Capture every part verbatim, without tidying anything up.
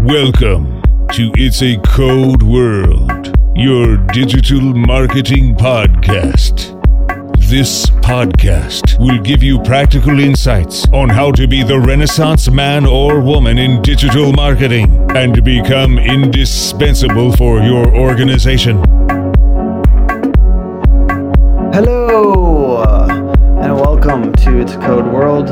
Welcome to It's a Code World, your digital marketing podcast. This podcast will give you practical insights on how to be the Renaissance man or woman in digital marketing and to become indispensable for your organization. Hello, uh, and welcome to It's a Code World.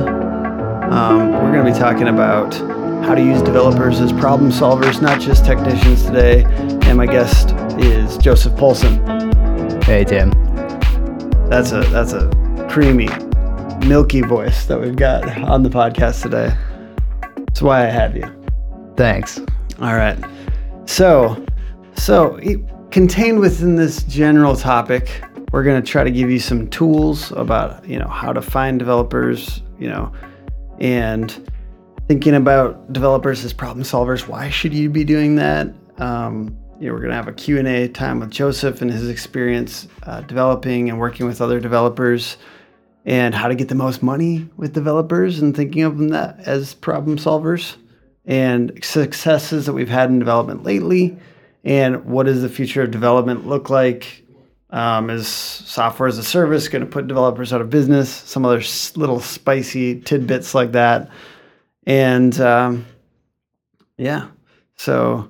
Um, we're going to be talking about how to use developers as problem solvers, not just technicians today. And my guest is Joseph Polson. Hey, Tim. That's a that's a creamy, milky voice that we've got on the podcast today. That's why I have you. Thanks. All right. So, so contained within this general topic, we're going to try to give you some tools about, you know, how to find developers, you know, and thinking about developers as problem solvers. Why should you be doing that? Um, you know, we're going to have a Q and A time with Joseph and his experience uh, developing and working with other developers, and how to get the most money with developers and thinking of them that as problem solvers, and successes that we've had in development lately, and what does the future of development look like? Um, is software as a service going to put developers out of business? Some other s- little spicy tidbits like that. And um, yeah, so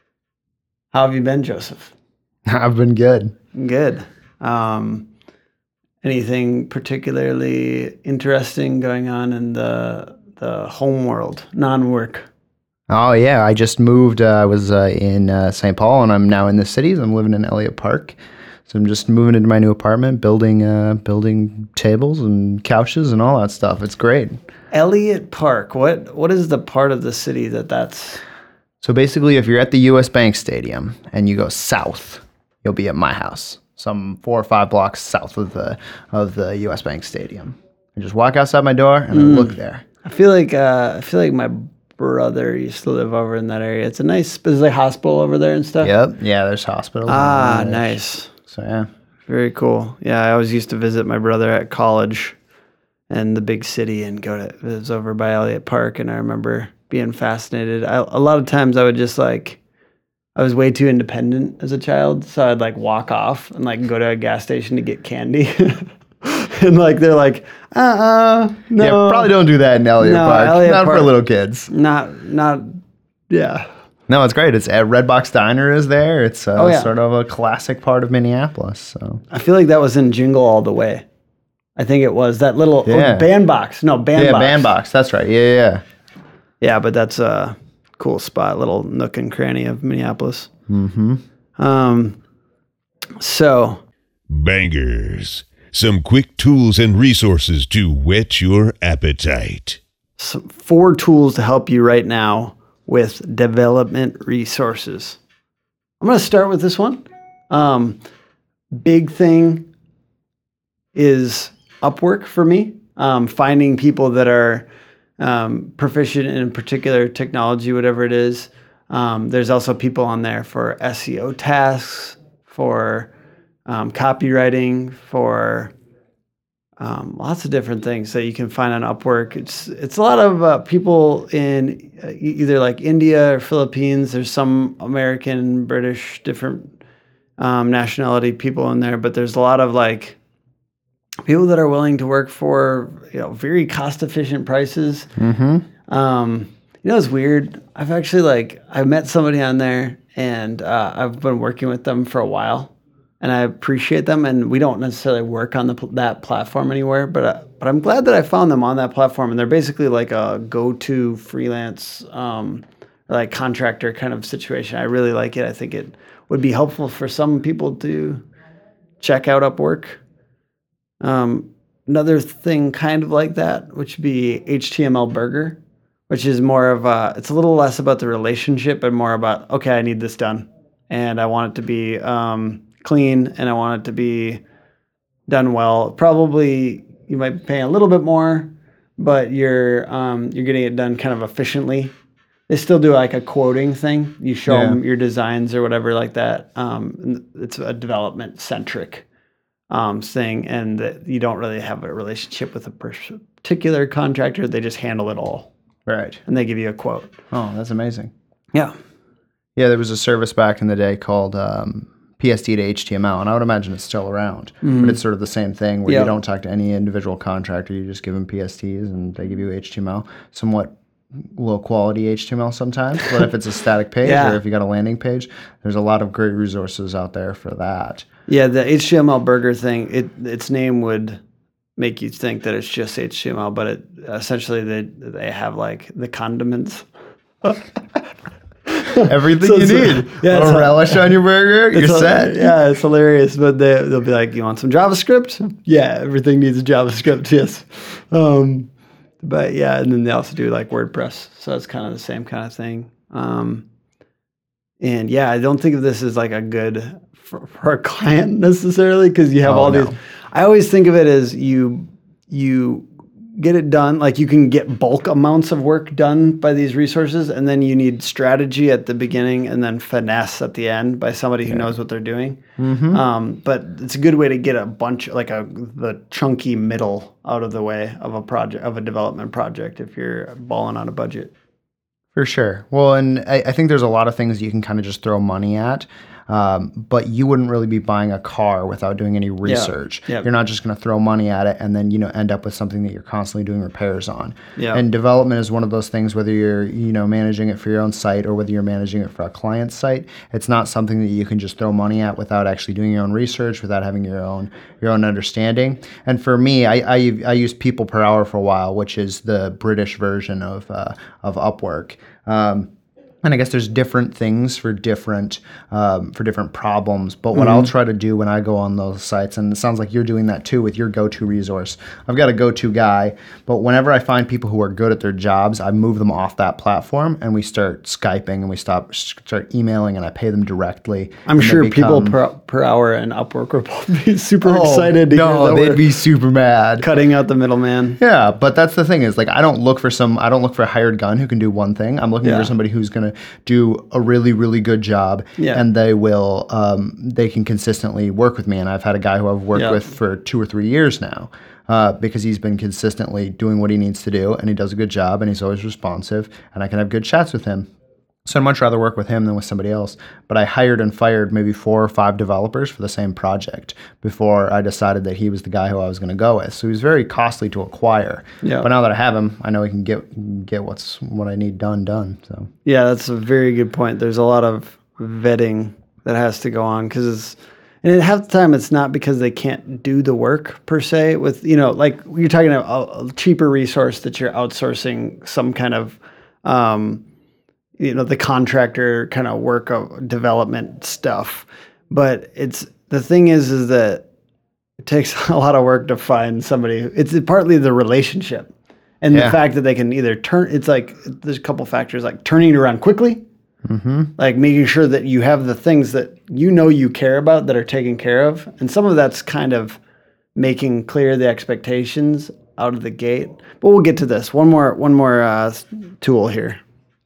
how have you been, Joseph? I've been good. Good. Um, anything particularly interesting going on in the the home world, non-work? Oh, yeah. I just moved. Uh, I was uh, in uh, Saint Paul, and I'm now in the cities. I'm living in Elliott Park. So I'm just moving into my new apartment, building uh, building tables and couches and all that stuff. It's great. Elliott Park. What what is the part of the city that that's? So basically, if you're at the U S Bank Stadium and you go south, you'll be at my house, some four or five blocks south of the of the U S Bank Stadium. I just walk outside my door and Mm. I look there. I feel like uh, I feel like my brother used to live over in that area. It's a nice. There's a hospital over there and stuff. Yep. Yeah, there's hospitals. Ah, and there's- nice. So yeah. Very cool. Yeah, I always used to visit my brother at college in the big city and go to, it was over by Elliott Park, and I remember being fascinated. I, a lot of times I would just like, I was way too independent as a child, so I'd like walk off and like go to a gas station to get candy. And like, they're like, uh-uh, no. Yeah, probably don't do that in Elliott No, Park. Elliott Not for Park. little kids. Not, not, yeah. No, it's great. It's at Redbox Diner is there. It's uh, Oh, yeah. sort of a classic part of Minneapolis. So I feel like that was in Jingle All the Way. I think it was that little Yeah. oh, bandbox. No, bandbox. yeah, Bandbox. That's right. Yeah, yeah, yeah. Yeah, but that's a cool spot, little nook and cranny of Minneapolis. Mm-hmm. Um, so Bangers. Some quick tools and resources to whet your appetite. some, four tools to help you right now with development resources. I'm going to start with this one. Um, big thing is Upwork for me. Um, finding people that are um, proficient in a particular technology, whatever it is. Um, there's also people on there for S E O tasks, for um, copywriting, for um, lots of different things that you can find on Upwork. It's it's a lot of uh, people in uh, e- either like India or Philippines. There's some American, British, different um, nationality people in there, but there's a lot of like people that are willing to work for, you know, very cost efficient prices. Mm-hmm. Um, you know, it's weird. I've actually like, I met somebody on there, and uh, I've been working with them for a while, and I appreciate them. And we don't necessarily work on the pl- that platform anywhere, but uh, but I'm glad that I found them on that platform. And they're basically like a go-to freelance, um, like contractor kind of situation. I really like it. I think it would be helpful for some people to check out Upwork. Um, another thing kind of like that, which would be H T M L Burger, which is more of a, it's a little less about the relationship and more about, okay, I need this done, and I want it to be um, clean, and I want it to be done well. Probably you might be paying a little bit more, but you're um, you're getting it done kind of efficiently. They still do like a quoting thing. You show Yeah. them your designs or whatever like that. Um, it's a development centric um, thing, and that you don't really have a relationship with a particular contractor. They just handle it all. Right. And they give you a quote. Oh, that's amazing. Yeah. Yeah, there was a service back in the day called um, P S D to H T M L, and I would imagine it's still around. Mm-hmm. But it's sort of the same thing where Yep. you don't talk to any individual contractor. You just give them P S Ts, and they give you H T M L. Somewhat low quality H T M L sometimes, but if it's a static page Yeah. or if you got a landing page, there's a lot of great resources out there for that. Yeah, the H T M L burger thing, it its name would make you think that it's just H T M L, but it essentially they they have like the condiments. Everything So you it's- need. yeah, a it's a- relish on your burger, you're It's set. a- yeah, it's hilarious. But they they'll be like, "You want some JavaScript?" Yeah, everything needs JavaScript. Yes. Um, but yeah, and then they also do like WordPress, so it's kind of the same kind of thing. Um, and yeah, I don't think of this as like a good for, for a client necessarily because you have Oh, all no. these. I always think of it as you you get it done. Like you can get bulk amounts of work done by these resources, and then you need strategy at the beginning and then finesse at the end by somebody who knows what they're doing. Mm-hmm. Um, but it's a good way to get a bunch, like a the chunky middle out of the way of a project of a development project if you're balling on a budget. For sure. Well, and I, I think there's a lot of things you can kind of just throw money at, um, but you wouldn't really be buying a car without doing any research. Yep. You're not just going to throw money at it and then, you know, end up with something that you're constantly doing repairs on. Yep. And development is one of those things, whether you're, you know, managing it for your own site or whether you're managing it for a client's site, it's not something that you can just throw money at without actually doing your own research, without having your own your own understanding. And for me, I I, I used People Per Hour for a while, which is the British version of uh, of Upwork. Um, and I guess there's different things for different um, for different problems. But what I'll try to do when I go on those sites, and it sounds like you're doing that too with your go-to resource. I've got a go-to guy, but whenever I find people who are good at their jobs, I move them off that platform and we start Skyping and we stop start emailing and I pay them directly. I'm and they sure people become- per, per hour and Upwork will both be super Oh, excited to hear no, that they'd we're be super mad. cutting out the middleman. Yeah, but that's the thing is like I don't look for some I don't look for a hired gun who can do one thing. I'm looking Yeah. for somebody who's going to do a really really good job, Yeah. and they will um, they can consistently work with me. And I've had a guy who I've worked Yeah. with for two or three years now uh, because he's been consistently doing what he needs to do, and he does a good job, and he's always responsive, and I can have good chats with him. So I'd much rather work with him than with somebody else. But I hired and fired maybe four or five developers for the same project before I decided that he was the guy who I was going to go with. So he was very costly to acquire. Yeah. But now that I have him, I know he can get get what's what I need done done. So Yeah, that's a very good point. There's a lot of vetting that has to go on because it's, and half the time it's not because they can't do the work per se. With you know, like you're talking about a, a cheaper resource that you're outsourcing some kind of, um, you know, the contractor kind of work of development stuff. But it's the thing is, is that it takes a lot of work to find somebody. It's partly the relationship. And Yeah. the fact that they can either turn, it's like, there's a couple factors, like turning it around quickly, mm-hmm. like making sure that you have the things that you know you care about that are taken care of. And some of that's kind of making clear the expectations out of the gate. But we'll get to this. One more, one more uh, tool here.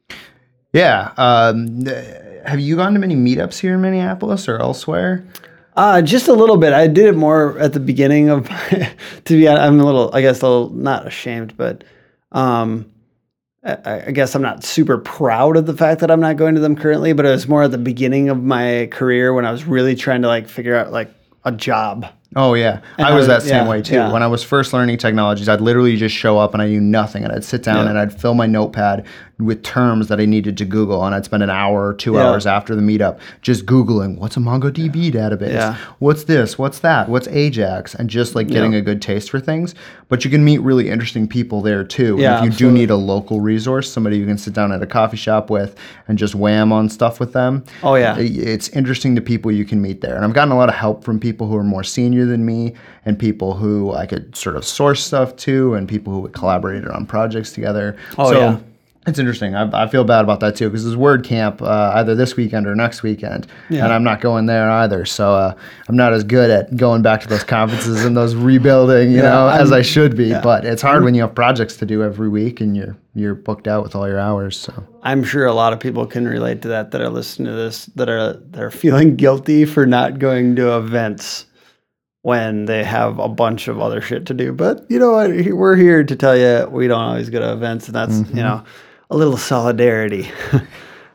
yeah. Um, have you gone to many meetups here in Minneapolis or elsewhere? Uh, just a little bit. I did it more at the beginning of, my, to be honest, I'm a little, I guess a little, not ashamed, but um, I, I guess I'm not super proud of the fact that I'm not going to them currently, but it was more at the beginning of my career when I was really trying to like figure out like a job. Oh yeah, And I was I- that same yeah, way too. yeah. When I was first learning technologies, I'd literally just show up and I knew nothing, and I'd sit down Yeah. and I'd fill my notepad with terms that I needed to Google, and I'd spend an hour or two Yeah. hours after the meetup just Googling what's a MongoDB database, Yeah. what's this, what's that, what's Ajax, and just like getting Yeah. a good taste for things. But you can meet really interesting people there too. Yeah, and if you absolutely. do need a local resource, somebody you can sit down at a coffee shop with and just wham on stuff with them. Oh, yeah. It's interesting to people you can meet there. And I've gotten a lot of help from people who are more senior than me and people who I could sort of source stuff to and people who we collaborated on projects together. Oh, so yeah. it's interesting. I, I feel bad about that too because there's WordCamp uh, either this weekend or next weekend, Yeah. and I'm not going there either. So uh, I'm not as good at going back to those conferences and those rebuilding, you Yeah, know, as I'm- I should be. yeah. But it's hard when you have projects to do every week and you're you're booked out with all your hours. So I'm sure a lot of people can relate to that that are listening to this that are that are feeling guilty for not going to events when they have a bunch of other shit to do. But you know what? We're here to tell you we don't always go to events, and that's you know a little solidarity.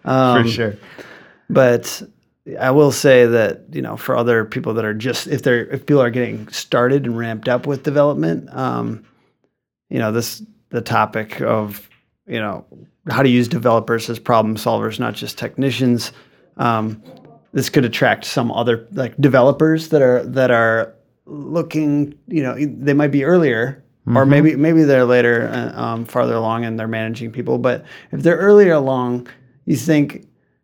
Um, For sure. But I will say that, you know, for other people that are just, if they're, if people are getting started and ramped up with development, um, you know, this, the topic of, you know, how to use developers as problem solvers, not just technicians. Um, this could attract some other like developers that are, that are looking, you know, they might be earlier mm-hmm. or maybe, maybe they're later, uh, um, farther along and they're managing people. But if they're earlier along, you think,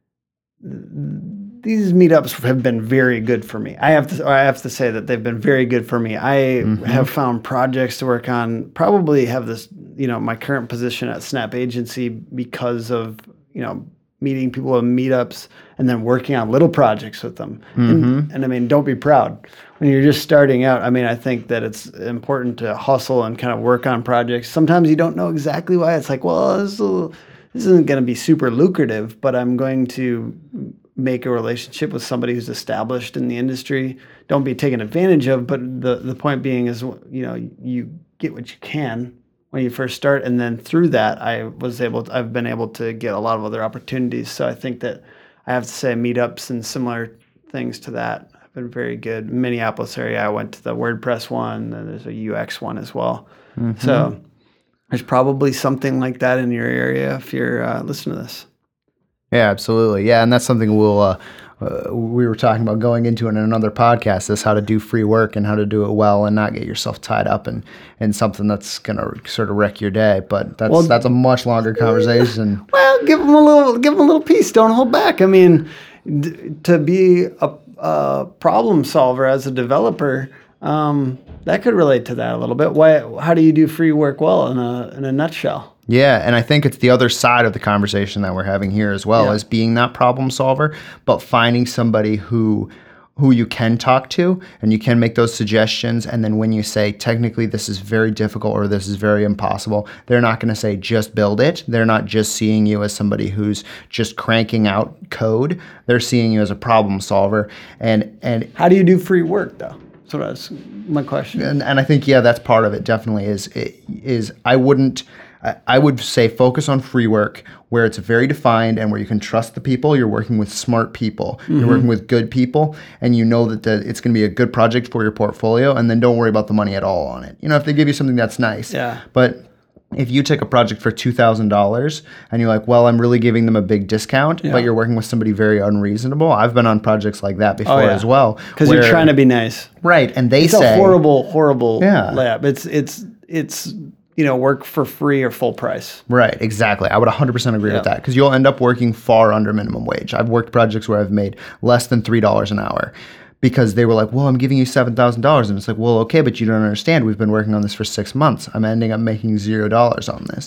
these meetups have been very good for me. I have to, I have to say that they've been very good for me. I mm-hmm. have found projects to work on, probably have this, you know, my current position at Snap Agency because of, you know, meeting people at meetups and then working on little projects with them. Mm-hmm. And, and I mean, don't be proud. When you're just starting out, I mean, I think that it's important to hustle and kind of work on projects. Sometimes you don't know exactly why. It's like, well, this, will, this isn't going to be super lucrative, but I'm going to make a relationship with somebody who's established in the industry. Don't be taken advantage of, but the, the point being is, you know, you get what you can when you first start. And then through that, I was able to, I've been able to get a lot of other opportunities. So I think that I have to say meetups and similar things to that have been very good. Minneapolis area, I went to the WordPress one, and there's a U X one as well. Mm-hmm. So there's probably something like that in your area if you're uh, listening to this. Yeah, absolutely. Yeah, and that's something we'll uh, uh, we were talking about going into in another podcast, is how to do free work and how to do it well and not get yourself tied up in, in something that's going to sort of wreck your day. But that's well, that's a much longer conversation. Well, give them a little give them a little piece. Don't hold back. I mean, d- to be a, a problem solver as a developer, um, that could relate to that a little bit. Why? How do you do free work well in a in a nutshell? Yeah, and I think it's the other side of the conversation that we're having here as well, yeah. as being that problem solver, but finding somebody who who you can talk to and you can make those suggestions. And then when you say, technically, this is very difficult or this is very impossible, they're not going to say, just build it. They're not just seeing you as somebody who's just cranking out code. They're seeing you as a problem solver. And and how do you do free work, though? That's what I was, my question. And, and I think, yeah, that's part of it, definitely, is is I wouldn't... I would say focus on free work where it's very defined and where you can trust the people. You're working with smart people. Mm-hmm. You're working with good people, and you know that the, it's going to be a good project for your portfolio, and then don't worry about the money at all on it. You know, if they give you something that's nice. Yeah. But if you take a project for two thousand dollars and you're like, well, I'm really giving them a big discount, yeah. but you're working with somebody very unreasonable. I've been on projects like that before oh, yeah. as well. Because you're trying to be nice. Right. And they it's say... It's a horrible, horrible yeah. lab. It's, it's, it's... you know, work for free or full price. Right, exactly. I would one hundred percent agree yep. with that, because you'll end up working far under minimum wage. I've worked projects where I've made less than three dollars an hour because they were like, well, I'm giving you seven thousand dollars. And it's like, well, okay, but you don't understand. We've been working on this for six months. I'm ending up making zero dollars on this.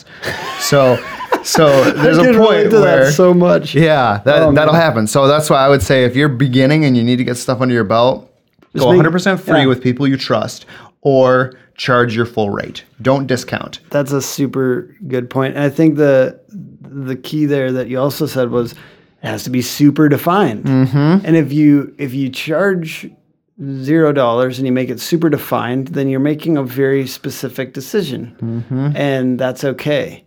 So so there's a point to where... that so much. Yeah, that, oh, that'll man. happen. So that's why I would say if you're beginning and you need to get stuff under your belt, Just go make, one hundred percent free yeah. with people you trust, or charge your full rate. Don't discount. That's a super good point. And I think the the key there that you also said was it has to be super defined. Mm-hmm. And if you if you charge zero dollars and you make it super defined, then you're making a very specific decision, mm-hmm. and that's okay.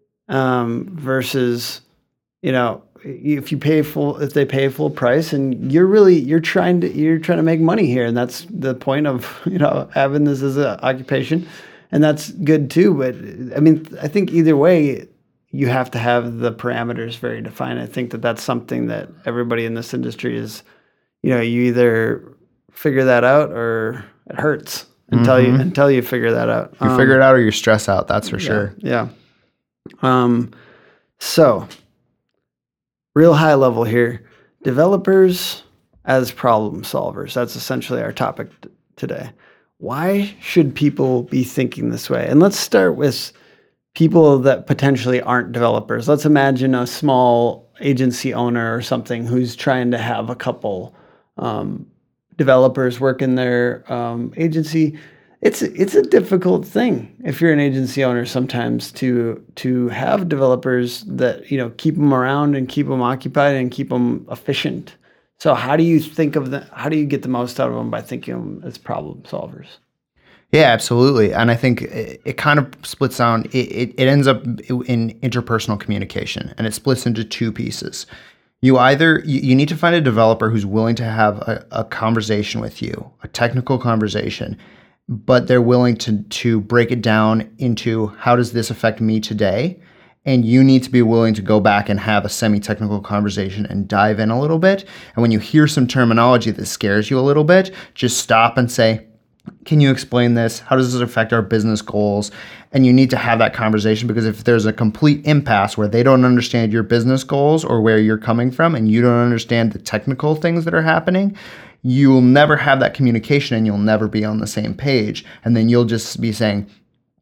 Um, versus, you know, if you pay full, if they pay full price, and you're really you're trying to you're trying to make money here, and that's the point of, you know, having this as an occupation, and that's good too. But I mean, I think either way, you have to have the parameters very defined. I think that that's something that everybody in this industry is, you know, you either figure that out or it hurts until mm-hmm. you until you figure that out. You um, figure it out or you stress out. That's for yeah, sure. Yeah. Um. So. Real high level here, developers as problem solvers. That's essentially our topic t- today. Why should people be thinking this way? And let's start with people that potentially aren't developers. Let's imagine a small agency owner or something who's trying to have a couple um, developers work in their um, agency. It's it's a difficult thing if you're an agency owner sometimes to to have developers that, you know, keep them around and keep them occupied and keep them efficient. So how do you think of the how do you get the most out of them by thinking of them as problem solvers? Yeah, absolutely. And I think it, it kind of splits down, it, it, it ends up in interpersonal communication, and it splits into two pieces. You either, you, you need to find a developer who's willing to have a, a conversation with you, a technical conversation, but they're willing to, to break it down into how does this affect me today? And you need to be willing to go back and have a semi-technical conversation and dive in a little bit. And when you hear some terminology that scares you a little bit, just stop and say, can you explain this? How does this affect our business goals? And you need to have that conversation, because if there's a complete impasse where they don't understand your business goals or where you're coming from, and you don't understand the technical things that are happening, you will never have that communication and you'll never be on the same page. And then you'll just be saying,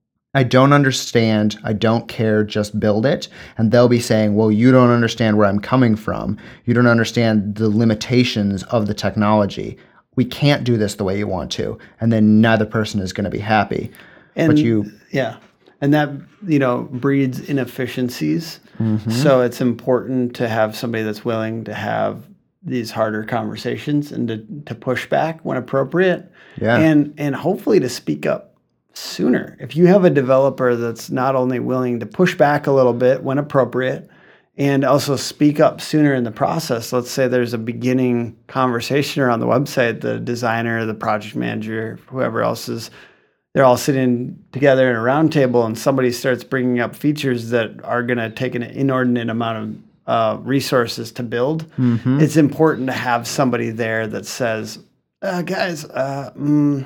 I don't understand, I don't care, just build it. And they'll be saying, well, you don't understand where I'm coming from. You don't understand the limitations of the technology. We can't do this the way you want to. And then neither person is going to be happy. And but you, yeah. And that, you know, breeds inefficiencies. Mm-hmm. So it's important to have somebody that's willing to have these harder conversations and to, to push back when appropriate. Yeah. And and hopefully to speak up sooner. If you have a developer that's not only willing to push back a little bit when appropriate and also speak up sooner in the process, let's say there's a beginning conversation around the website, the designer, the project manager, whoever else is, they're all sitting together in a round table and somebody starts bringing up features that are going to take an inordinate amount of uh, resources to build. Mm-hmm. It's important to have somebody there that says, uh, guys, uh, mm,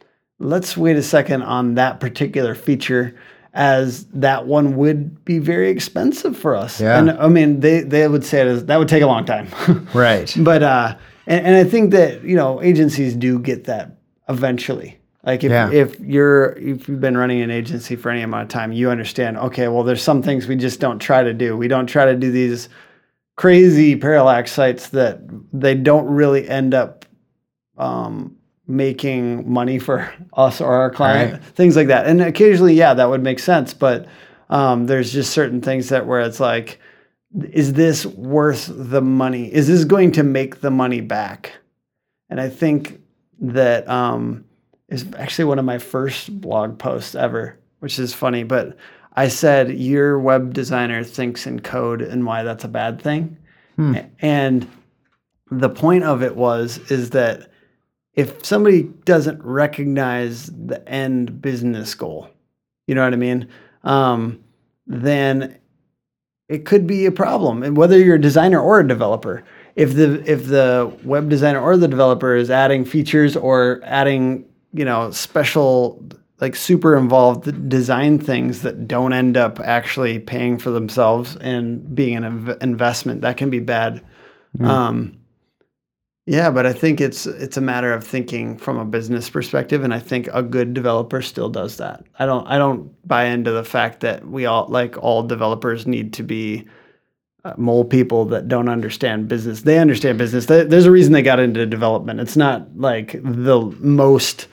let's wait a second on that particular feature, as that one would be very expensive for us. Yeah. And I mean, they, they would say it as, that would take a long time. Right. But, uh, and, and I think that, you know, agencies do get that eventually. Like if, Yeah. if you're, if you've been running an agency for any amount of time, you understand, okay, well, there's some things we just don't try to do. We don't try to do these crazy parallax sites that they don't really end up, um, making money for us or our client, right. Things like that. And occasionally, yeah, that would make sense. But um, there's just certain things that where it's like, is this worth the money? Is this going to make the money back? And I think that um, is actually one of my first blog posts ever, which is funny. But I said, your web designer thinks in code and why that's a bad thing. Hmm. And the point of it was, is that if somebody doesn't recognize the end business goal, you know what I mean? Um, then it could be a problem. And whether you're a designer or a developer, if the if the web designer or the developer is adding features or adding, you know, special, like super involved design things that don't end up actually paying for themselves and being an inv- investment, that can be bad. Mm. Um, Yeah, but I think it's it's a matter of thinking from a business perspective, and I think a good developer still does that. I don't I don't buy into the fact that we all, like all developers, need to be uh, mole people that don't understand business. They understand business. There's a reason they got into development. It's not like the most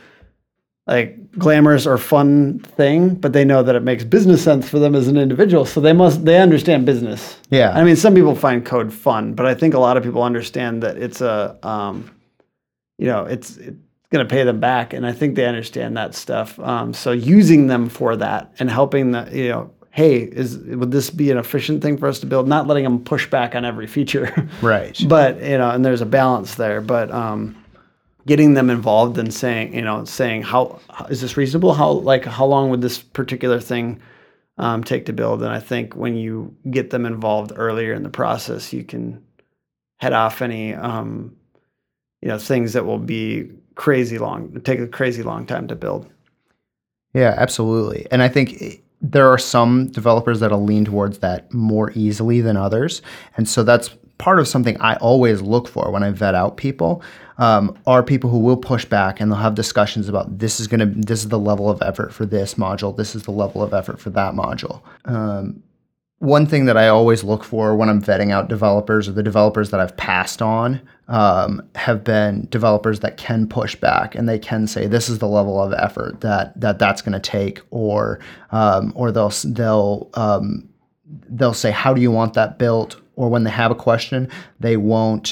like glamorous or fun thing, but they know that it makes business sense for them as an individual. So they must, they understand business. Yeah. I mean, some people find code fun, but I think a lot of people understand that it's a, um, you know, it's, it's going to pay them back. And I think they understand that stuff. Um, so using them for that and helping the, you know, hey, is, would this be an efficient thing for us to build? Not letting them push back on every feature. Right. But, you know, and there's a balance there, but, um, getting them involved and saying, you know, saying how, how is this reasonable? How like how long would this particular thing um, take to build? And I think when you get them involved earlier in the process, you can head off any um, you know things that will be crazy long, take a crazy long time to build. Yeah, absolutely. And I think there are some developers that'll lean towards that more easily than others, and so that's part of something I always look for when I vet out people. Um, are people who will push back and they'll have discussions about this is going to, this is the level of effort for this module. This is the level of effort for that module. Um, one thing that I always look for when I'm vetting out developers, or the developers that I've passed on, um, have been developers that can push back and they can say, this is the level of effort that, that that's going to take, or, um, or they'll, they'll, um, they'll say, how do you want that built? Or when they have a question, they won't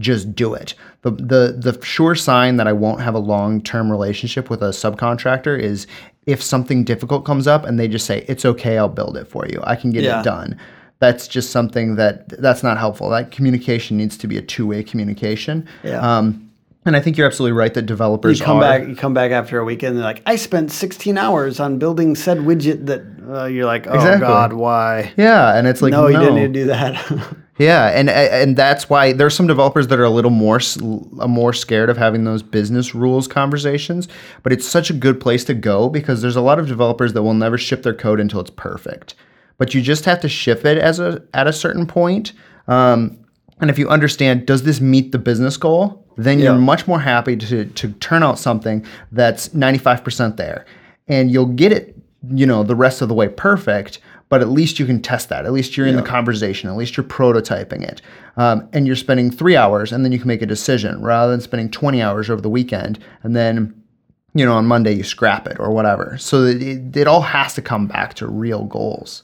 just do it. The, the, the sure sign that I won't have a long-term relationship with a subcontractor is if something difficult comes up and they just say, it's okay, I'll build it for you. I can get Yeah. it done. That's just something that that's not helpful. That communication needs to be a two-way communication. Yeah. Um, and I think you're absolutely right that developers You come are. back. You come back after a weekend. And they're like, I spent sixteen hours on building said widget. That uh, you're like, oh Exactly. God, why? Yeah, and it's like no, no, you didn't need to do that. Yeah, and and that's why there's some developers that are a little more s- more scared of having those business rules conversations. But it's such a good place to go because there's a lot of developers that will never ship their code until it's perfect. But you just have to ship it as a at a certain point. Um, and if you understand, does this meet the business goal? Then you're Yeah. much more happy to to turn out something that's ninety-five percent there, and you'll get it, you know, the rest of the way perfect. But at least you can test that. At least you're in the conversation. At least you're prototyping it. Um, and you're spending three hours and then you can make a decision rather than spending twenty hours over the weekend and then, you know, on Monday you scrap it or whatever. So it, it, it all has to come back to real goals.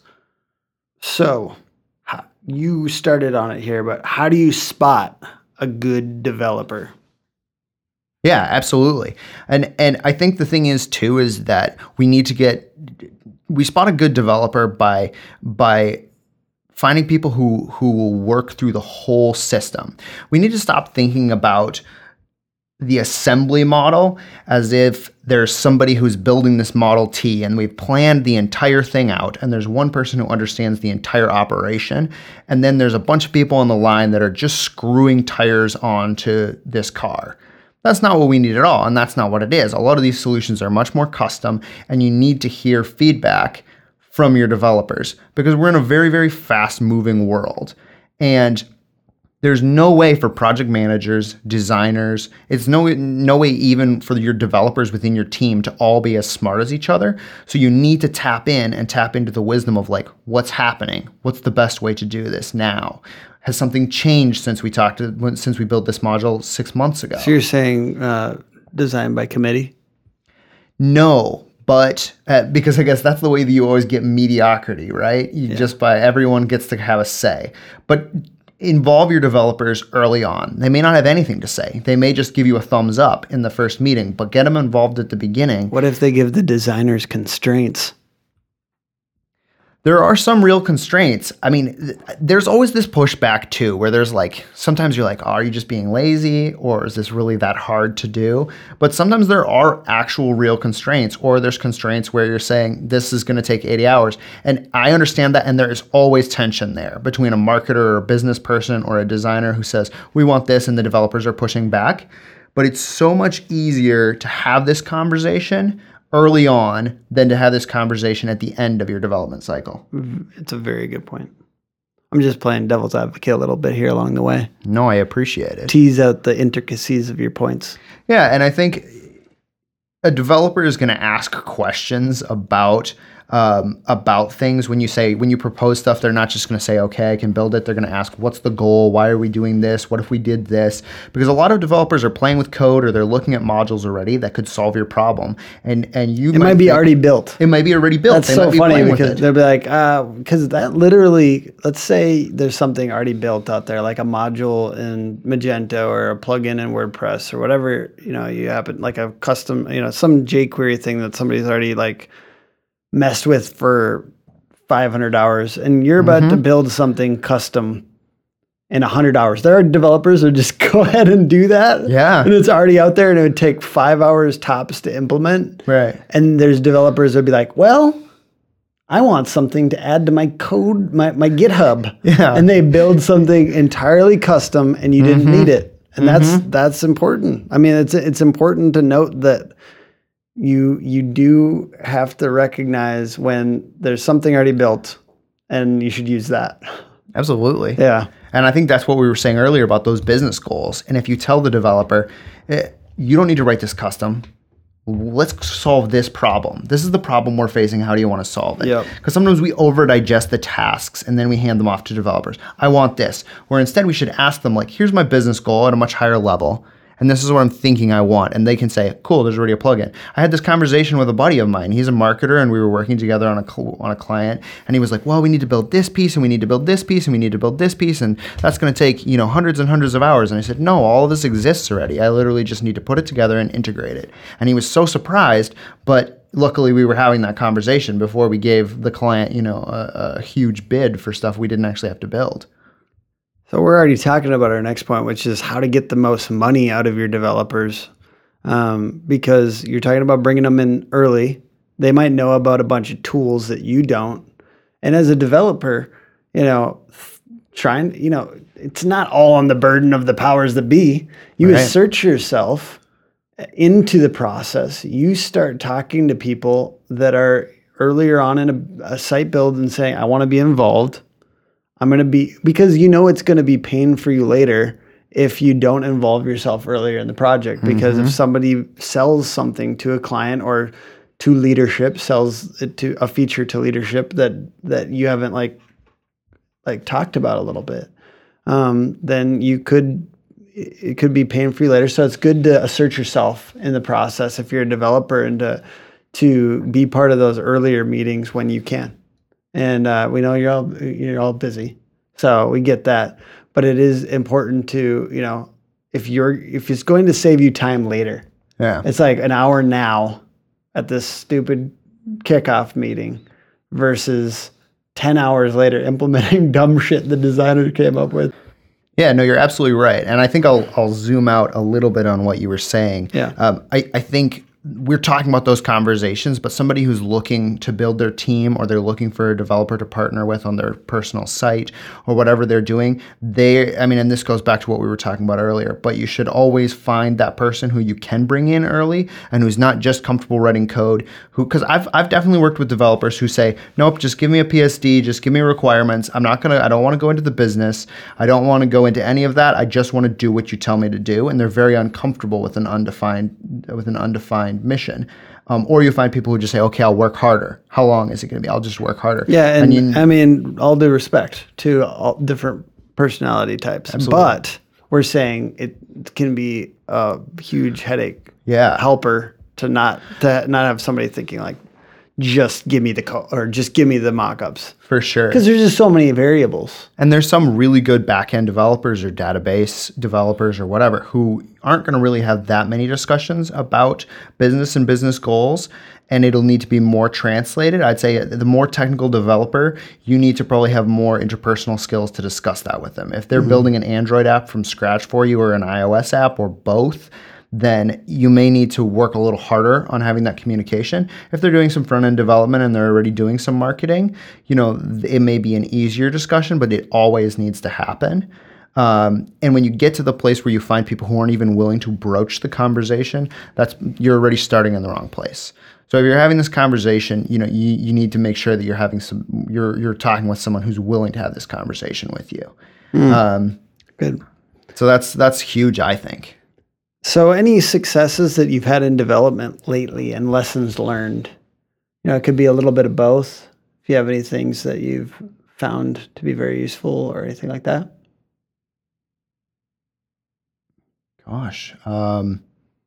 So, how, you started on it here, but how do you spot a good developer? Yeah, absolutely. And and I think the thing is too is that we need to get we spot a good developer by by finding people who who will work through the whole system. We need to stop thinking about the assembly model as if there's somebody who's building this Model T and we've planned the entire thing out and there's one person who understands the entire operation and then there's a bunch of people on the line that are just screwing tires onto this car. That's not what we need at all, and that's not what it is. A lot of these solutions are much more custom, and you need to hear feedback from your developers because we're in a very, very fast-moving world. And there's no way for project managers, designers, it's no, no way even for your developers within your team to all be as smart as each other. So you need to tap in and tap into the wisdom of like, what's happening? What's the best way to do this now? Has something changed since we talked to, since we built this module six months ago? So you're saying uh, design by committee? No, but uh, because I guess that's the way that you always get mediocrity, right? You Yeah. just by everyone gets to have a say. But involve your developers early on. They may not have anything to say. They may just give you a thumbs up in the first meeting, but get them involved at the beginning. What if they give the designers constraints? There are some real constraints. I mean, th- there's always this pushback too, where there's like, sometimes you're like, oh, are you just being lazy? Or is this really that hard to do? But sometimes there are actual real constraints, or there's constraints where you're saying this is going to take eighty hours. And I understand that. And there is always tension there between a marketer or a business person or a designer who says, we want this, and the developers are pushing back. But it's so much easier to have this conversation early on than to have this conversation at the end of your development cycle. It's a very good point. I'm just playing devil's advocate a little bit here along the way. No, I appreciate it. Tease out the intricacies of your points. Yeah, and I think a developer is going to ask questions about um, about things when you say when you propose stuff. They're not just going to say, "Okay, I can build it." They're going to ask, "What's the goal? Why are we doing this? What if we did this?" Because a lot of developers are playing with code or they're looking at modules already that could solve your problem, and and you It might be think- already built. It might be already built. That's They so might be funny playing with because it. they'll be like, because that literally, let's say there's something already built out there, like a module in Magento or a plugin in WordPress or whatever, you know, you happen, like a custom, you know, some jQuery thing that somebody's already like messed with for five hundred hours, and you're about Mm-hmm. to build something custom in one hundred hours. There are developers who just go ahead and do that. Yeah. And it's already out there and it would take five hours tops to implement. Right. And there's developers that would be like, well, I want something to add to my code, my, my GitHub. Yeah. And they build something entirely custom and you didn't need it. And that's that's important. I mean, it's it's important to note that you you do have to recognize when there's something already built and you should use that. Absolutely. Yeah. And I think that's what we were saying earlier about those business goals. And if you tell the developer, eh, you don't need to write this custom. Let's solve this problem. This is the problem we're facing. How do you want to solve it? Yep. Because sometimes we over-digest the tasks and then we hand them off to developers. I want this. Where instead we should ask them, like, here's my business goal at a much higher level. and this is what I'm thinking I want. And they can say, cool, there's already a plugin. I had this conversation with a buddy of mine. He's a marketer, and we were working together on a cl- on a client. And he was like, well, we need to build this piece, and we need to build this piece, and we need to build this piece, and that's going to take, you know, hundreds and hundreds of hours. And I said, no, all of this exists already. I literally just need to put it together and integrate it. And he was so surprised, but luckily we were having that conversation before we gave the client, you know, a, a huge bid for stuff we didn't actually have to build. So we're already talking about our next point, which is how to get the most money out of your developers. Um, because you're talking about bringing them in early. They might know about a bunch of tools that you don't. And as a developer, you know, trying, you know, it's not all on the burden of the powers that be. You Right. assert yourself into the process. You start talking to people that are earlier on in a, a site build and saying, I want to be involved. I'm going to be, because you know it's going to be pain for you later if you don't involve yourself earlier in the project. Because Mm-hmm. if somebody sells something to a client or to leadership, sells it to a feature to leadership that that you haven't like like talked about a little bit, um, then you could it could be pain for you later. So it's good to assert yourself in the process if you're a developer, and to to be part of those earlier meetings when you can. And uh, we know you're all you're all busy, so we get that. But it is important to, you know, if you're if it's going to save you time later, Yeah. it's like an hour now at this stupid kickoff meeting versus ten hours later implementing dumb shit the designer came up with. Yeah, no, you're absolutely right. And I think I'll I'll zoom out a little bit on what you were saying. Yeah. Um, I, I think we're talking about those conversations, but somebody who's looking to build their team, or they're looking for a developer to partner with on their personal site or whatever they're doing, they, I mean, and this goes back to what we were talking about earlier, but you should always find that person who you can bring in early and who's not just comfortable writing code, who, because I've, I've definitely worked with developers who say, nope, just give me a P S D, just give me requirements. I'm not going to, I don't want to go into the business. I don't want to go into any of that. I just want to do what you tell me to do. And they're very uncomfortable with an undefined, with an undefined mission. Um, or you find people who just say, okay, I'll work harder. How long is it going to be? I'll just work harder. Yeah, and, you, I mean, all due respect to all different personality types, Absolutely. but we're saying it can be a huge headache yeah. helper to not to not have somebody thinking like, just give me the code or just give me the mock-ups. For sure. Because there's just so many variables. And there's some really good back-end developers or database developers or whatever who aren't going to really have that many discussions about business and business goals, and it'll need to be more translated. I'd say the more technical developer, you need to probably have more interpersonal skills to discuss that with them. If they're mm-hmm. building an Android app from scratch for you or an iOS app or both, then you may need to work a little harder on having that communication. If they're doing some front-end development and they're already doing some marketing, you know, it may be an easier discussion, but it always needs to happen. Um, and when you get to the place where you find people who aren't even willing to broach the conversation, that's you're already starting in the wrong place. So if you're having this conversation, you know, you, you need to make sure that you're having some, you're you're talking with someone who's willing to have this conversation with you. Mm. Um, Good. So that's that's huge, I think. So any successes that you've had in development lately and lessons learned? You know, it could be a little bit of both. If you have any things that you've found to be very useful or anything like that. Gosh. Um,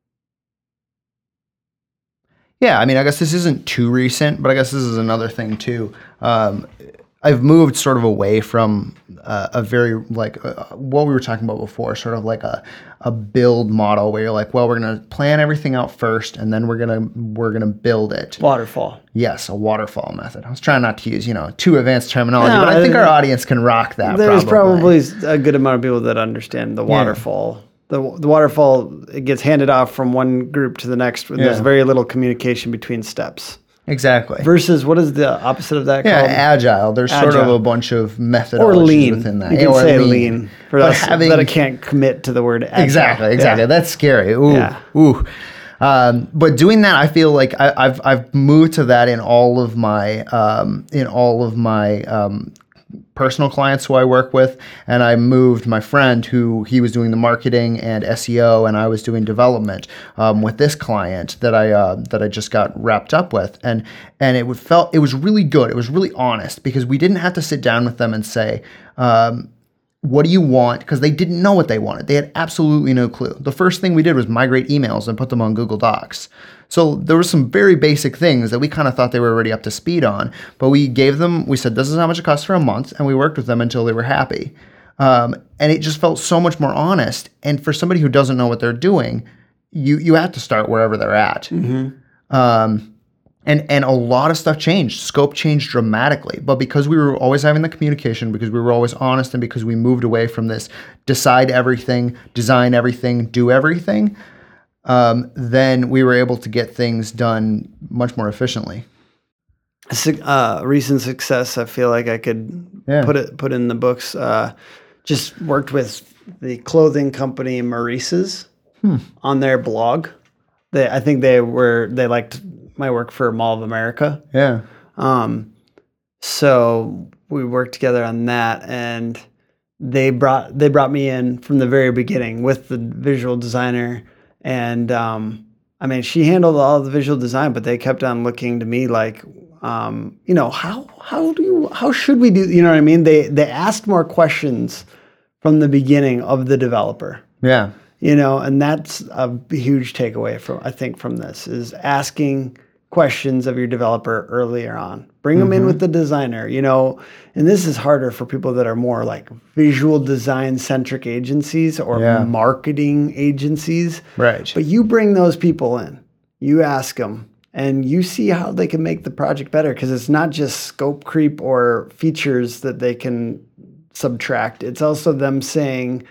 yeah, I mean, I guess this isn't too recent, but I guess this is another thing too. Um, I've moved sort of away from uh, a very, like, uh, what we were talking about before, sort of like a, a build model where you're like, well, we're going to plan everything out first, and then we're going to we're going to build it. Waterfall. Yes, a waterfall method. I was trying not to use, you know, too advanced terminology, No, but I think I- our audience can rock that. There's probably. probably a good amount of people that understand the waterfall. The, the waterfall, it gets handed off from one group to the next. There's Yeah. very little communication between steps. Exactly. Versus, what is the opposite of that Yeah, called? agile. There's sort of Agile. a bunch of methodologies Or lean. within that. You can or say lean. For But us having- that I can't commit to the word agile. Exactly, exactly. Yeah. That's scary. Ooh, Yeah. ooh. Um, but doing that, I feel like I, I've I've moved to that in all of my um, in all of my um, personal clients who I work with, and I moved my friend who he was doing the marketing and S E O, and I was doing development um, with this client that I uh, that I just got wrapped up with, and and it would felt it was really good. It was really honest because we didn't have to sit down with them and say. Um, what do you want? Because they didn't know what they wanted. They had absolutely no clue. The first thing we did was migrate emails and put them on Google Docs. So there were some very basic things that we kind of thought they were already up to speed on, but we gave them, we said, this is how much it costs for a month, and we worked with them until they were happy. Um, and it just felt so much more honest. And for somebody who doesn't know what they're doing, you you have to start wherever they're at. Mm-hmm. Um, And and a lot of stuff changed. Scope changed dramatically. But because we were always having the communication, because we were always honest, and because we moved away from this decide everything, design everything, do everything, um, then we were able to get things done much more efficiently. Uh, recent success, I feel like I could yeah. put it put in the books. Uh, just worked with the clothing company Maurice's hmm. on their blog. They, I think they were they liked my work for Mall of America. Yeah. Um, so we worked together on that, and they brought they brought me in from the very beginning with the visual designer, and um, I mean, she handled all of the visual design, but they kept on looking to me like, um, you know, how how do you how should we do? You know what I mean? They they asked more questions from the beginning of the developer. Yeah. You know, and that's a huge takeaway from, I think, from this is asking questions of your developer earlier on. Bring them mm-hmm. in with the designer, you know, and this is harder for people that are more like visual design centric agencies or yeah. marketing agencies. Right. But you bring those people in, you ask them, and you see how they can make the project better, because it's not just scope creep or features that they can subtract. It's also them saying,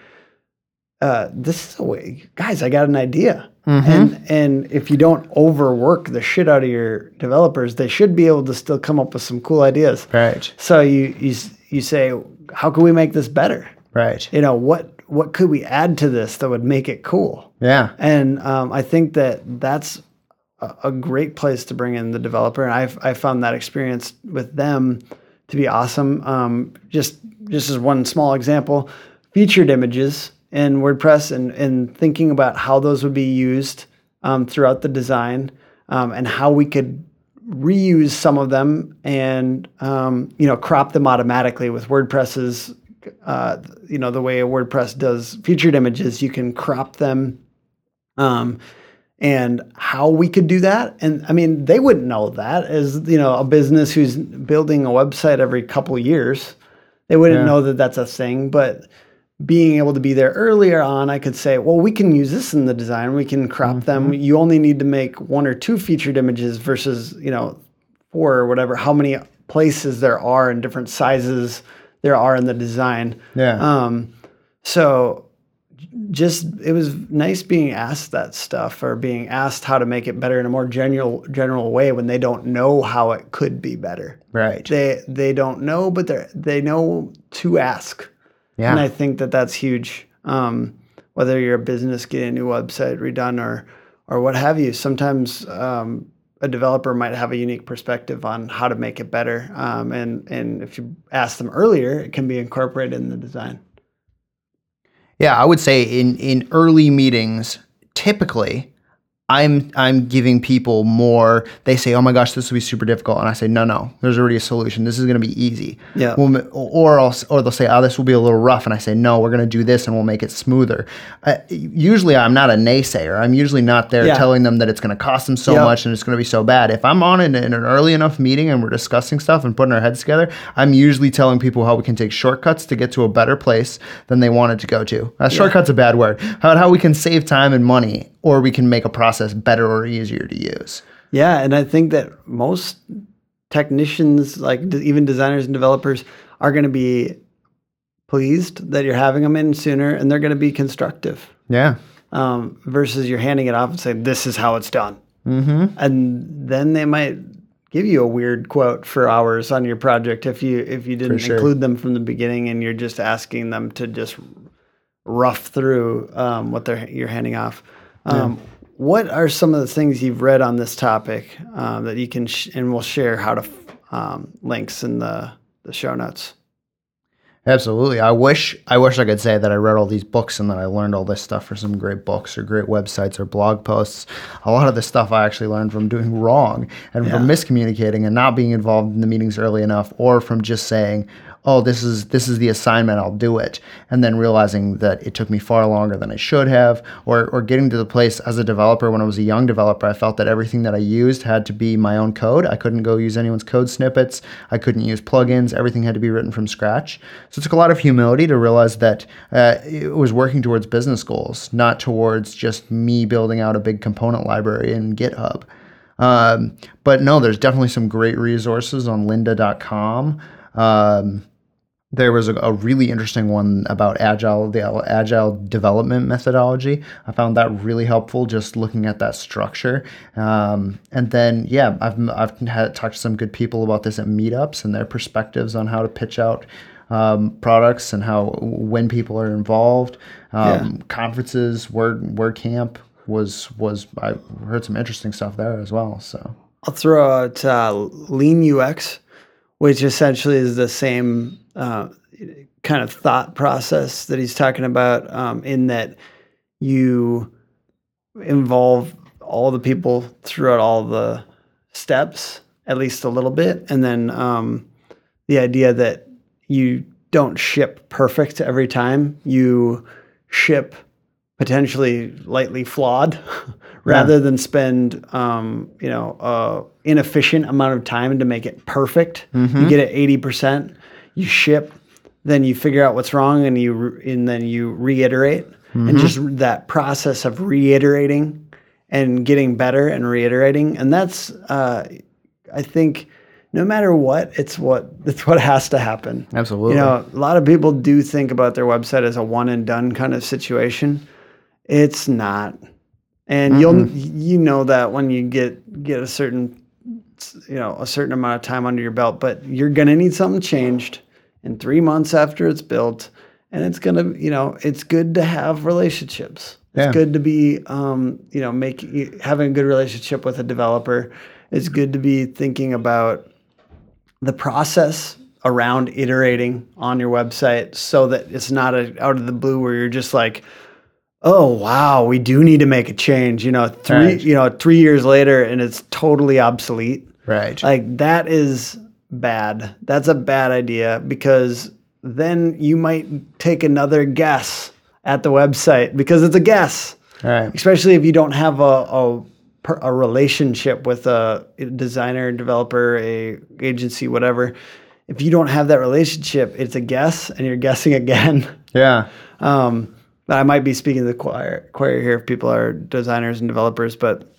Uh, this is a way, guys, I got an idea. Mm-hmm. And and if you don't overwork the shit out of your developers, they should be able to still come up with some cool ideas. Right. So you you you say, how can we make this better? Right. You know, what what could we add to this that would make it cool? Yeah. And um, I think that that's a, a great place to bring in the developer. And I've I found that experience with them to be awesome. Um, just just as one small example, featured images in WordPress, and, and thinking about how those would be used um, throughout the design, um, and how we could reuse some of them and, um, you know, crop them automatically with WordPress's, uh, you know, the way WordPress does featured images, you can crop them, um, and how we could do that. And I mean, they wouldn't know that as, you know, a business who's building a website every couple of years, they wouldn't yeah. know that that's a thing, but being able to be there earlier on, I could say, well, we can use this in the design. We can crop mm-hmm. them. You only need to make one or two featured images versus, you know, four or whatever, how many places there are and different sizes there are in the design. Yeah. Um, so just, it was nice being asked that stuff, or being asked how to make it better in a more general, general way when they don't know how it could be better. Right. They, they don't know, but they they know to ask. Yeah. And I think that that's huge. Um, whether you're a business getting a new website redone or or what have you, sometimes um, a developer might have a unique perspective on how to make it better. Um, and, and if you ask them earlier, it can be incorporated in the design. Yeah, I would say in, in early meetings, typically, I'm I'm giving people more. They say, "Oh my gosh, this will be super difficult," and I say, "No, no, there's already a solution. This is going to be easy." Yeah. We'll, or I'll, or they'll say, "Oh, this will be a little rough," and I say, "No, we're going to do this, and we'll make it smoother." Uh, usually, I'm not a naysayer. I'm usually not there yeah. telling them that it's going to cost them so yep. much and it's going to be so bad. If I'm on it in an early enough meeting and we're discussing stuff and putting our heads together, I'm usually telling people how we can take shortcuts to get to a better place than they wanted to go to. Uh, yeah. Shortcut's a bad word. How how we can save time and money, or we can make a process better or easier to use. Yeah, and I think that most technicians, like even designers and developers, are going to be pleased that you're having them in sooner, and they're going to be constructive. Yeah. Um, versus you're handing it off and saying, this is how it's done. Mm-hmm. And then they might give you a weird quote for hours on your project if you if you didn't sure. include them from the beginning, and you're just asking them to just rough through um, what they're you're handing off. Um, yeah. What are some of the things you've read on this topic um, that you can, sh- and we'll share how to um, links in the, the show notes? Absolutely. I wish I wish I could say that I read all these books and that I learned all this stuff from some great books or great websites or blog posts. A lot of the stuff I actually learned from doing wrong and yeah. from miscommunicating and not being involved in the meetings early enough, or from just saying, oh, this is this is the assignment, I'll do it, and then realizing that it took me far longer than I should have, or or getting to the place as a developer when I was a young developer, I felt that everything that I used had to be my own code. I couldn't go use anyone's code snippets. I couldn't use plugins. Everything had to be written from scratch. So it took a lot of humility to realize that uh, it was working towards business goals, not towards just me building out a big component library in GitHub. Um, but no, there's definitely some great resources on lynda dot com. Um, there was a, a really interesting one about agile, the agile development methodology. I found that really helpful, just looking at that structure. Um, and then, yeah, I've I've had talked to some good people about this at meetups and their perspectives on how to pitch out um, products and how when people are involved. Um, yeah. Conferences, Word WordCamp. was was I heard some interesting stuff there as well. So I'll throw out uh, Lean U X, which essentially is the same uh, kind of thought process that he's talking about, um, in that you involve all the people throughout all the steps, at least a little bit, and then um, the idea that you don't ship perfect every time. You ship potentially lightly flawed, rather yeah. than spend, um, you know, a inefficient amount of time to make it perfect. Mm-hmm. You get it eighty percent, you ship, then you figure out what's wrong, and you re- and then you reiterate, mm-hmm. and just that process of reiterating and getting better and reiterating, and that's, uh, I think, no matter what, it's what it's what has to happen. Absolutely. You know, a lot of people do think about their website as a one and done kind of situation. It's not. And mm-hmm. you'll you know that when you get get a certain you know a certain amount of time under your belt, but you're gonna need something changed in three months after it's built, and it's gonna you know it's good to have relationships. It's yeah. good to be um, you know make having a good relationship with a developer. It's good to be thinking about the process around iterating on your website, so that it's not a, out of the blue where you're just like, oh, wow, we do need to make a change, you know, three, right. you know, three years later, and it's totally obsolete. Right. Like, that is bad. That's a bad idea, because then you might take another guess at the website, because it's a guess. Right. Especially if you don't have a, a, a relationship with a designer, developer, a agency, whatever. If you don't have that relationship, it's a guess, and you're guessing again. Yeah. Um, I might be speaking to the choir, choir here if people are designers and developers, but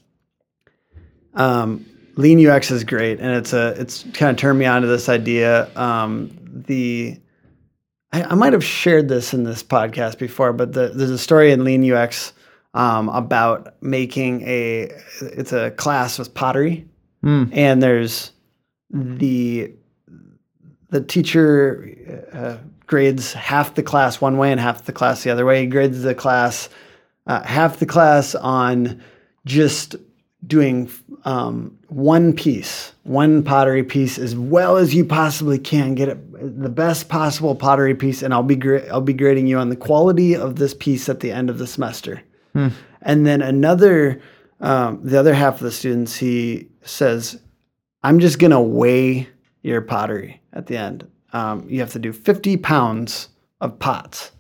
um, Lean U X is great, and it's a it's kind of turned me on to this idea. Um, the I, I might have shared this in this podcast before, but the, there's a story in Lean U X um, about making a it's a class with pottery, mm. and there's the the teacher. Uh, grades half the class one way and half the class the other way. He grades the class, uh, half the class on just doing um, one piece, one pottery piece as well as you possibly can. Get it the best possible pottery piece, and I'll be gra- I'll be grading you on the quality of this piece at the end of the semester. Hmm. And then another, um, the other half of the students, he says, I'm just gonna weigh your pottery at the end. Um, you have to do fifty pounds of pots.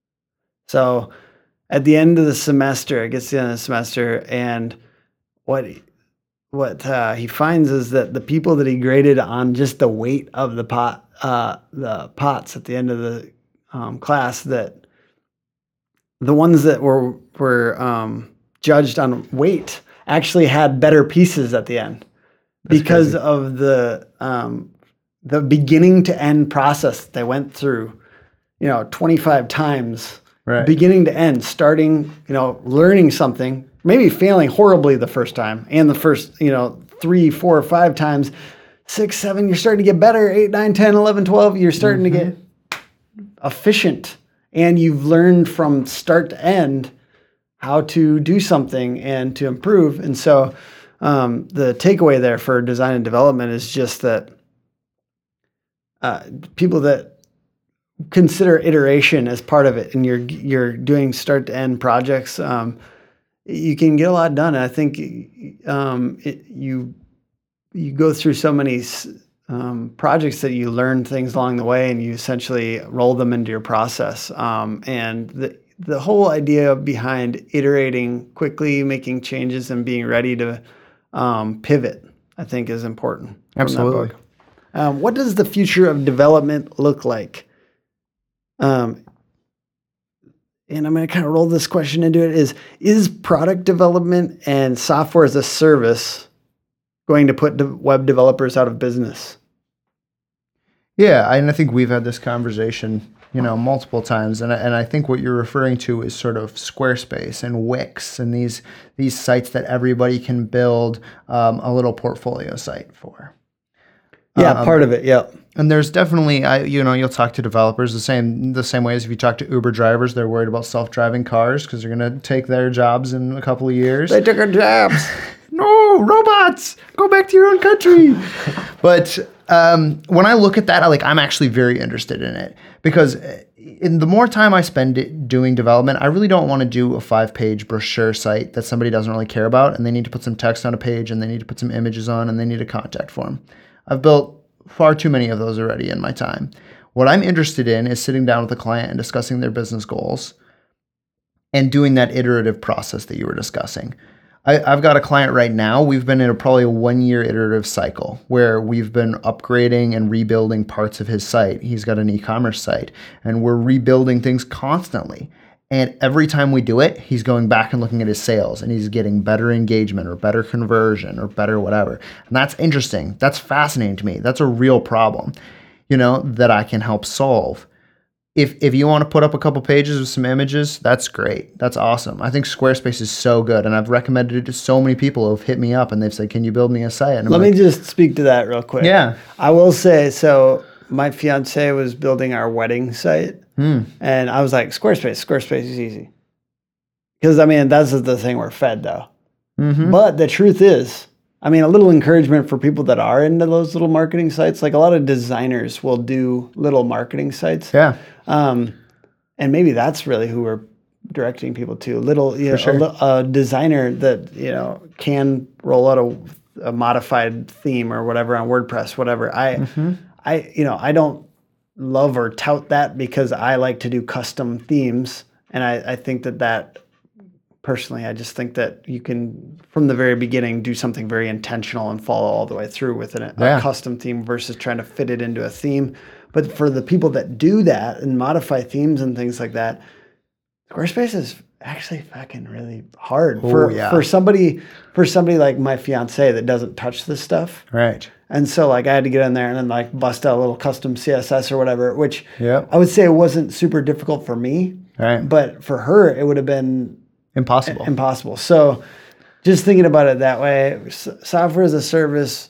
So at the end of the semester, it gets to the end of the semester, and what what uh, he finds is that the people that he graded on just the weight of the pot, uh, the pots at the end of the um, class, that the ones that were were um, judged on weight actually had better pieces at the end. That's because crazy. Of the um, the beginning to end process they went through, you know, twenty-five times, right. Beginning to end, starting, you know, learning something, maybe failing horribly the first time, and the first, you know, three, four, or five times, six, seven, you're starting to get better, eight, nine, ten, eleven, twelve, you're starting mm-hmm. to get efficient, and you've learned from start to end how to do something and to improve. And so um, the takeaway there for design and development is just that Uh, people that consider iteration as part of it, and you're you're doing start to end projects, um, you can get a lot done. And I think um, it, you you go through so many um, projects that you learn things along the way and you essentially roll them into your process. Um, and the the whole idea behind iterating quickly, making changes, and being ready to um, pivot, I think, is important. from that Absolutely. book. Um, what does the future of development look like? Um, and I'm going to kind of roll this question into it, is, is product development and software as a service going to put de- web developers out of business? Yeah, and I think we've had this conversation, you know, multiple times, and I, and I think what you're referring to is sort of Squarespace and Wix and these these sites that everybody can build um, a little portfolio site for. Yeah, Um, part of it. Yeah. And there's definitely, I you know, you'll talk to developers the same the same way as if you talk to Uber drivers, they're worried about self-driving cars because they're going to take their jobs in a couple of years. They took our jobs. No, robots, go back to your own country. But um, when I look at that, I like I'm actually very interested in it because in the more time I spend it doing development, I really don't want to do a five-page brochure site that somebody doesn't really care about, and they need to put some text on a page, and they need to put some images on, and they need a contact form. I've built far too many of those already in my time. What I'm interested in is sitting down with the client and discussing their business goals and doing that iterative process that you were discussing. I, I've got a client right now. We've been in a probably a one-year iterative cycle where we've been upgrading and rebuilding parts of his site. He's got an e-commerce site, and we're rebuilding things constantly. And every time we do it, he's going back and looking at his sales, and he's getting better engagement or better conversion or better whatever. And that's interesting. That's fascinating to me. That's a real problem, you know, that I can help solve. If if you want to put up a couple pages with some images, that's great. That's awesome. I think Squarespace is so good, and I've recommended it to so many people who have hit me up, and they've said, "Can you build me a site?" And I'm Let like, me just speak to that real quick. Yeah. I will say, so my fiance was building our wedding site, Hmm. and I was like, Squarespace, Squarespace is easy. Because, I mean, that's the thing we're fed, though. Mm-hmm. But the truth is, I mean, a little encouragement for people that are into those little marketing sites. Like a lot of designers will do little marketing sites. Yeah. Um, and maybe that's really who we're directing people to. Little, you know, sure. a, li- a designer that, you know, can roll out a, a modified theme or whatever on WordPress, whatever. I, Mm-hmm. I, you know, I don't love or tout that because I like to do custom themes. And I, I think that that personally, I just think that you can, from the very beginning, do something very intentional and follow all the way through with it, Yeah. a custom theme versus trying to fit it into a theme. But for the people that do that and modify themes and things like that, Squarespace is actually fucking really hard Oh, for yeah. for somebody for somebody like my fiance that doesn't touch this stuff. Right. And so like I had to get in there and then like bust out a little custom C S S or whatever, which Yep. I would say it wasn't super difficult for me, Right. but for her it would have been Impossible. impossible. So just thinking about it that way, s- software as a service,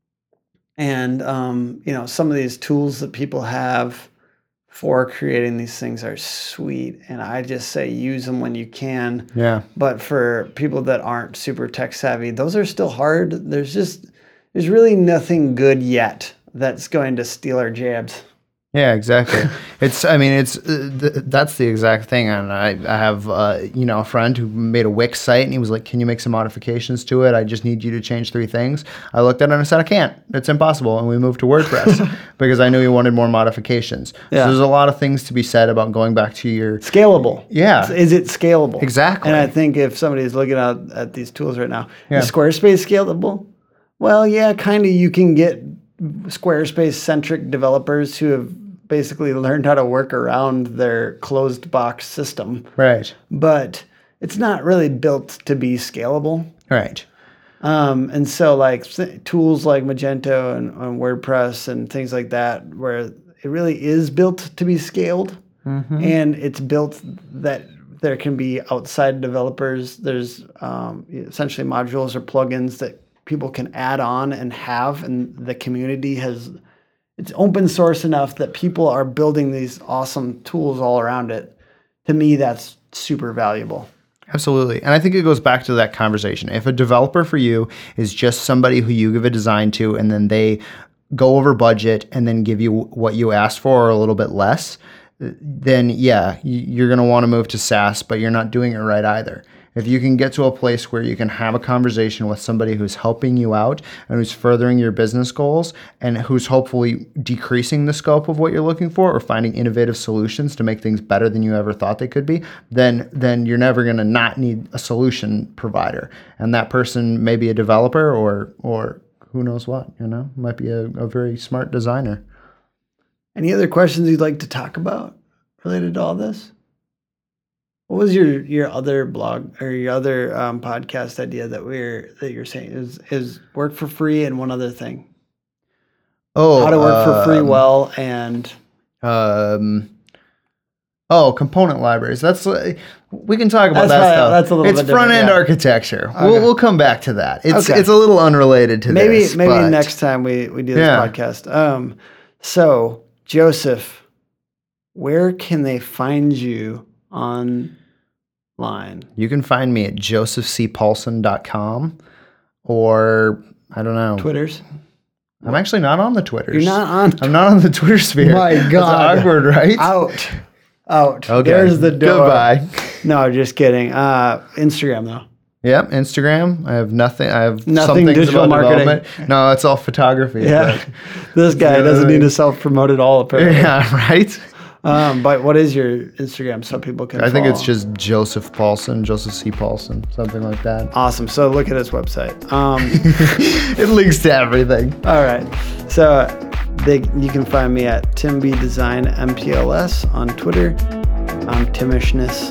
and um, you know, some of these tools that people have for creating these things are sweet, and I just say use them when you can. Yeah. But for people that aren't super tech savvy, those are still hard. There's just there's really nothing good yet that's going to steal our jabs. Yeah, exactly. It's, I mean, it's, uh, th- that's the exact thing. And I, I have, uh, you know, a friend who made a Wix site and he was like, can you make some modifications to it? I just need you to change three things. I looked at it and I said, I can't, it's impossible. And we moved to WordPress because I knew he wanted more modifications. Yeah. So there's a lot of things to be said about going back to your, Scalable. Yeah. Is it scalable? Exactly. And I think if somebody's looking at, at these tools right now, Yeah. is Squarespace scalable? Well, yeah, kind of. You can get Squarespace-centric developers who have basically learned how to work around their closed box system, right, but it's not really built to be scalable. right. Um, and so like th- tools like Magento and, and WordPress and things like that, where it really is built to be scaled, Mm-hmm. and it's built that there can be outside developers. There's um, essentially modules or plugins that people can add on and have, and the community has, it's open source enough that people are building these awesome tools all around it. To me, that's super valuable. Absolutely. And I think it goes back to that conversation. If a developer for you is just somebody who you give a design to and then they go over budget and then give you what you asked for or a little bit less, then yeah, you're going to want to move to SaaS, but you're not doing it right either. If you can get to a place where you can have a conversation with somebody who's helping you out and who's furthering your business goals and who's hopefully decreasing the scope of what you're looking for or finding innovative solutions to make things better than you ever thought they could be, then then you're never going to not need a solution provider. And that person may be a developer or or who knows what, you know, might be a, a very smart designer. Any other questions you'd like to talk about related to all this? What was your, your other blog or your other um, podcast idea that we're that you're saying is is work for free and one other thing? Oh, how to work um, for free well and um, oh, component libraries. That's uh, we can talk about That's that right, stuff. that's a little it's bit front end different, yeah. architecture. Okay. We'll we'll come back to that. It's Okay. it's a little unrelated to maybe this. maybe but next time we we do this Yeah. podcast. Um, so Joseph, where can they find you online? You can find me at joseph c paulson dot com or I don't know. Twitters. I'm actually not on the Twitters. You're not on. I'm not on the Twitter sphere. My That's God. awkward, right? Out. Out. Okay. There's the door. Goodbye. No, just kidding. Uh, Instagram though. Yep, Instagram. I have nothing. I have Nothing some things digital about marketing. development. No, it's all photography. Yeah. This guy Yeah. doesn't need to self-promote at all, but- apparently. yeah, right. Um, but what is your Instagram so people can I think it's follow? just Joseph Paulson, Joseph C. Paulson, something like that. Awesome. So look at his website. Um, It links to everything. all right. So they, you can find me at Tim B Design M P L S on Twitter. I'm Timishness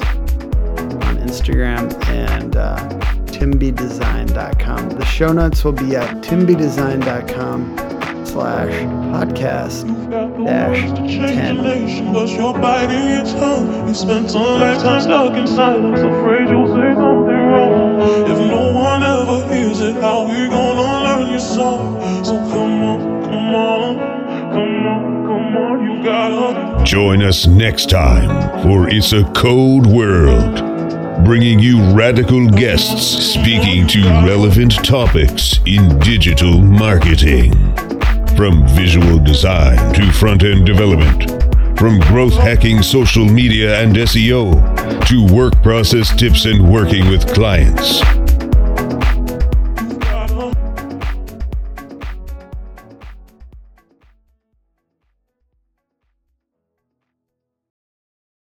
on Instagram and uh, tim b design dot com. The show notes will be at tim b design dot com slash podcast dash ten. But you're biting your tongue. You spent a lifetime stuck in silence, afraid you'll say something wrong. If no one ever hears it, how we gonna learn your song? So come on, come on, come on, come on, you gotta. Join us next time for It's a Code World, bringing you radical guests speaking to relevant topics in digital marketing. From visual design to front-end development, from growth hacking social media and S E O to work process tips and working with clients.